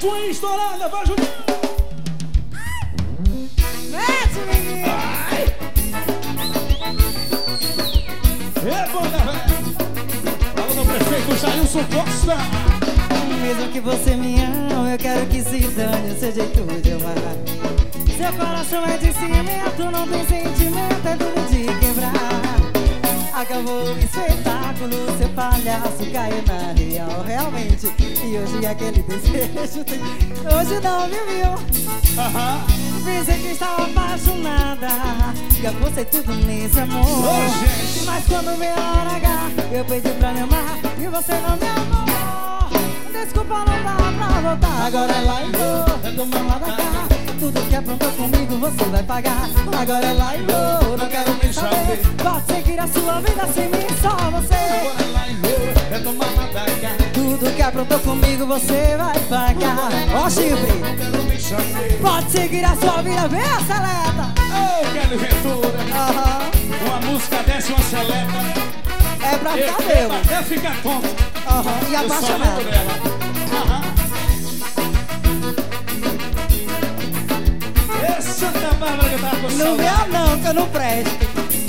Swing estourada, vai Juninho. Mete, menino. É banda velha. Fala do prefeito Jailson Costa. Mesmo que você me ama, eu quero que se dane o seu jeito de amar. Seu coração é de cimento, não tem sentimento, é duro de quebrar. Acabou o espetáculo, seu palhaço caiu na real, realmente. E hoje aquele desejo tem... Hoje não me viu. Pensei que estava apaixonada, que eu postei tudo nesse amor. Mas quando veio a hora H, eu pedi pra me amar e você não me amou. Desculpa, não dá pra voltar. Agora é lá e vou, eu tô mal da cá. Tudo que aprontou comigo você vai pagar. Agora é lá e vou, não quero nem saber. Pode seguir a sua vida sem mim, só você. Agora é lá e vou, eu tô mal da cá. Tudo que aprontou comigo você vai pagar. Ó, chifre, Não quero nem saber. pode seguir a sua vida, vem a seleta. Ô, Kelly Ventura. Uma música dessa, uma seleta. É pra Eu ficar bebo bebo. até ficar tonto. E Eu só apaixonado. lembro dela. É Santa Bárbara que eu tava com Não saudade. vê não, que eu não presto.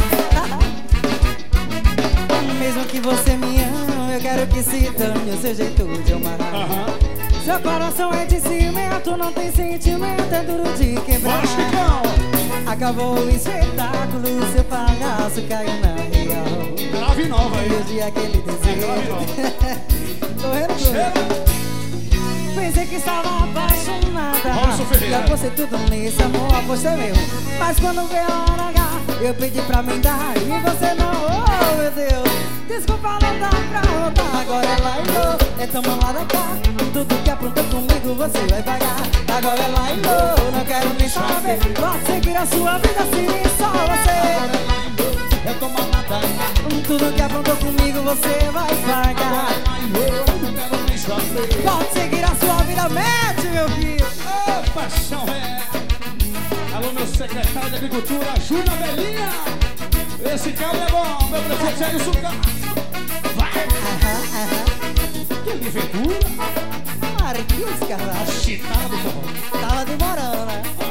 Mesmo que você me ama, eu quero que se dane o seu jeito de amar. Seu coração é de cimento, não tem sentimento, é duro de quebrar. Bora, Chicão. Acabou o espetáculo, seu palhaço caiu na real. Grave nova aí. E hoje aquele desejo correndo. Pensei que estava apaixonada, Robson Ferreira. já postei tudo nesse amor, apostei mesmo. Mas quando veio a hora H, eu pedi pra me dar e você não, oh meu Deus. Desculpa, não dá pra voltar. Agora é lá e vou, é toma lá da cá. Tudo que aprontou comigo você vai pagar. Agora é lá e vou, não quero nem saber. Pode seguir a sua vida sem só você. Agora é lá e vou, eu tô mal da cá. Tudo que aprontou comigo você vai pagar. Não quero nem saber. Pode seguir a sua vida, mete meu filho. Ô, paixão é. Alô, meu secretário de Agricultura, Júnior Belinha. Esse cara é bom, meu prefeito Jailson Costa. Vai! Que Ventura. Marquinhos Carvalho. Chitado, porra. Tava demorando, né?